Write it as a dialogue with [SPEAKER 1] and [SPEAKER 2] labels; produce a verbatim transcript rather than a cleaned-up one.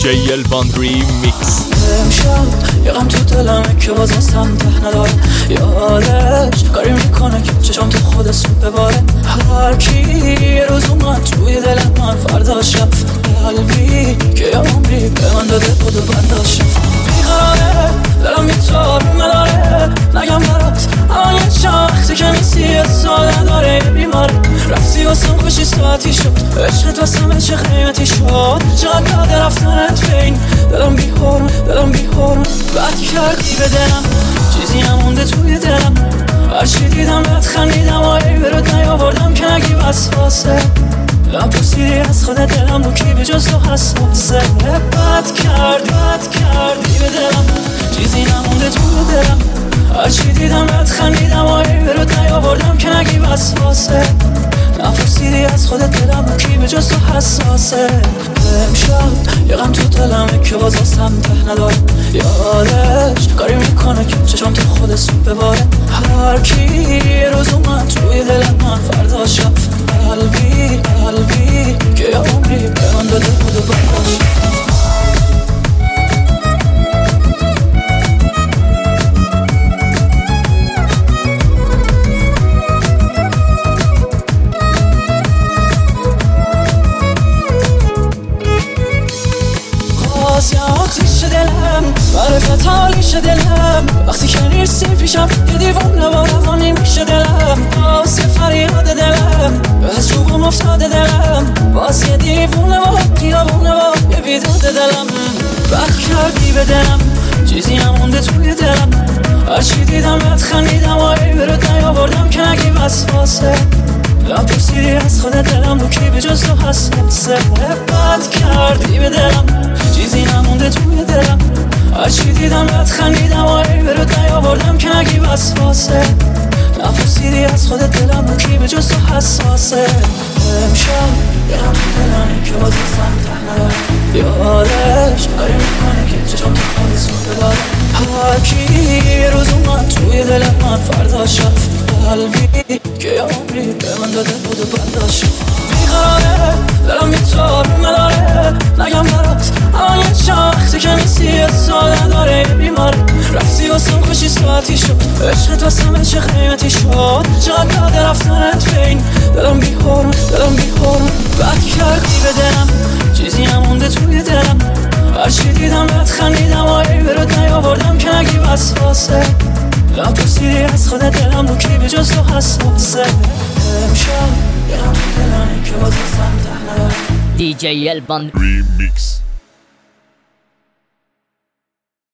[SPEAKER 1] جی الوان ریمیکس.
[SPEAKER 2] امشب یه غم تو دلمه که باز واسم ته نداره، یادش کاری میکنه که چشم تو خود سوپ بباره. هر کی یه روز اومد توی دل من، فردا شب قلبی که یه عمری به من داده بود و برداشت. بیقراره دلم میتارونه داره، نگم برات الان یه چند وقتی که نیستی، یه سال نداره، یه بیماره. رفتی واسم خوشی ساعتی شد، عشقت واسم چه قیمتی شد. چقدر داده رفتنت بین دلم بی‌حرمه، دلم بی‌حرمه. بد کردی به دلم، چیزی نمونده توی دلم. هرچی دیدم بهت خندیدم و ای برات نیاوردم که نگی وسواسه. نپرسیدی از خودت دلم رو کی به جز تو حساسه. بد کردی، بد کردی به دلم، چیزی نمونده توی دلم. هرچی دیدم بهت خندیدم و ای برات نیاوردم که نگی وسواسه. نپرسیدی از خودت دلم رو کی به جز تو حساسه. امشب یه غم تو دلمه که باز واسم ته نداره، یادش کاری میکنه که چشم تو خود سوپ بباره. هر کی یه روز اومد توی دل من، فردا شب قلبی قلبی که یه عمری به من داده بود و برداشت. آتیش دلم معرفت حالیش دلم، وقتی که نیستی پیشم یه دیوونه با روانی میشه دلم. باز یه فریاد دلم به از روبم افتاده دلم، باز یه دیوونه با دیوونه با یه بیداد دلم. بد کردی به دلم، چیزی نمونده توی دلم. هرچی دیدم بهت خندیدم و ای برات نیاوردم که نگی وسواسه. نپرسیدی از خودت دلم رو کی به جز تو حساسه. بد کردی به دلم، چیزی نمونده توی دلم. هرچی دیدم بهت خندیدم و ای برات نیاوردم که نگی وسواسه. نپرسیدی از خودت دلم رو کی به جز تو حساسه. امشب یه غم تو دلمه که باز واسم ته نداره، یادش کاری میکنه که چشم تو خود سوپ بباره. هر کی یه روز اومد توی دل من، فردا شب قلبی که یه عمری به من داده بود و برداشت. بیقراره دلم میتارونه داره، نگم برات الان یه چند وقتی که نیستی، یه سال نداره، یه بیماره. رفتی واسم خوشی ساعتی شد، عشقت واسم چه قیمتی شد. چقدر داده رفتنت بین دلم بی‌حرمه، دلم بی‌حرمه. بد کردی به دلم، چیزی نمونده توی دلم. هرچی دیدم بهت خندیدم و ای برات نیاوردم که نگی وسواسه. نپرسیدی از خودت دلم رو کی به جز تو حساسه. امشب یه غم تو دلمه که باز واسم ته نداره.
[SPEAKER 1] دی جی الوان ریمیکس.